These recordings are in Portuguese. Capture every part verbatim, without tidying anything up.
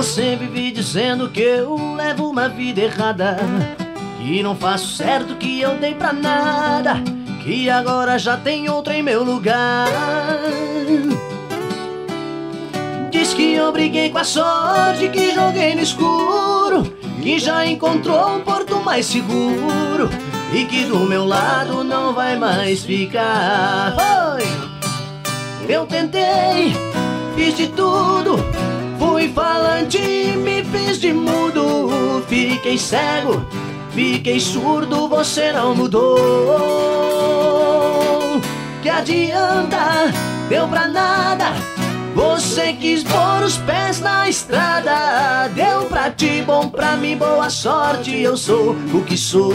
Você vive dizendo que eu levo uma vida errada, que não faço certo, que eu dei pra nada, que agora já tem outra em meu lugar. Diz que eu briguei com a sorte, que joguei no escuro, que já encontrou um porto mais seguro e que do meu lado não vai mais ficar. Oi! Eu tentei, fiz de tudo, fui falante, me fiz de mudo, fiquei cego, fiquei surdo, você não mudou. Que adianta, deu pra nada, você quis pôr os pés na estrada. Deu pra ti, bom pra mim, boa sorte, eu sou o que sou.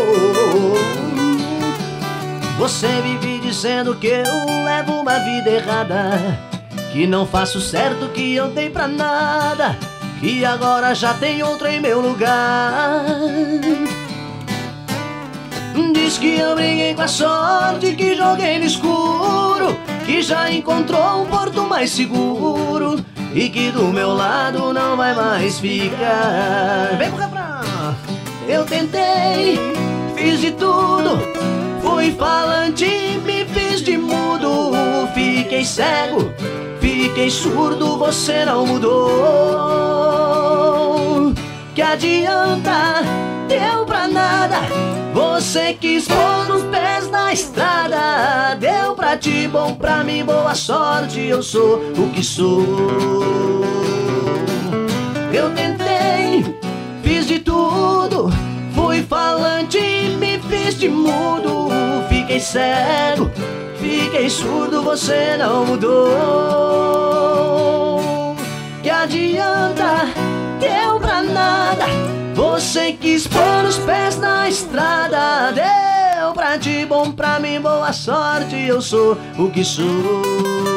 Você vive dizendo que eu levo uma vida errada, que não faço certo, que eu dei pra nada, que agora já tem outra em meu lugar. Diz que eu briguei com a sorte, que joguei no escuro, que já encontrou um porto mais seguro e que do meu lado não vai mais ficar. Vem pro refrão! Eu tentei, fiz de tudo, fui falante, me fiz de mudo, fiquei cego, fiquei surdo, você não mudou. Que adianta, deu pra nada, você quis pôr os pés na estrada. Deu pra ti, bom pra mim, boa sorte, eu sou o que sou. Eu tentei, fiz de tudo, fui falante, me fiz de mudo, fiquei cego, fiquei surdo, você não mudou. Que adianta, deu pra nada, você quis pôr os pés na estrada. Deu pra ti, bom pra mim, boa sorte, eu sou o que sou.